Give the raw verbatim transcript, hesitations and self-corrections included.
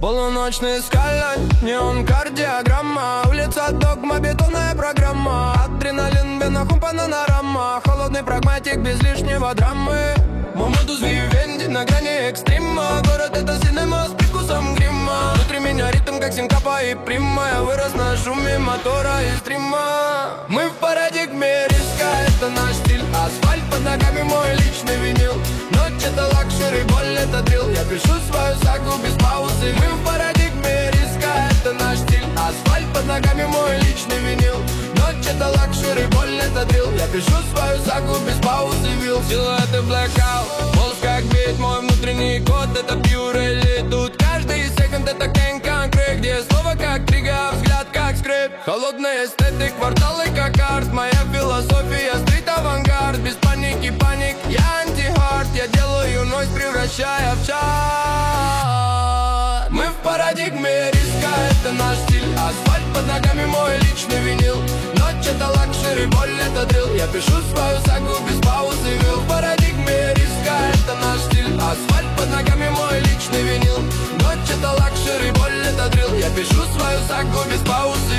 Полуночный скалань, неон кардиограмма, улица догма, бетонная программа. Адреналин, бенахум, панорама, холодный прагматик без лишнего драмы. Мамадус Вивенди на грани экстрима. Город это синема с привкусом грима. Внутри меня ритм как синкопа и прима. Я вырос на шуме мотора и стрима. Мы в парадигме риска, это наш стиль. Асфальт под ногами мой личный винил. Ночь это лакшери, боль это дрил. Я пишу свою сагу без паузы. Мы в парадигме риска, это наш стиль. Асфальт под ногами мой личный винил. Ночь это лакшери, боль это дрил. Я пишу свою сагу без паузы, вил. Силуэты blackout, мозг как бит, мой внутренний код. Это пьюрели, тут каждый секунд это кен конкрет. Где слово как трига, взгляд как скрипт. Холодные эстеты, кварталы как арт. Моя философия стрит авангард. Без паники, паник, я антихард. Я делаю ночь, превращая в час. Мы в парадигме риска, это наш стиль. Асфальт под ногами мой личный винил. Ночь это лакшери, боль это дрил. Я пишу свою сагу без паузы, вил. В парадигме риска, это наш стиль. Асфальт под ногами мой личный винил. Ночь это лакшери, боль это дрил. Я пишу свою сагу без паузы.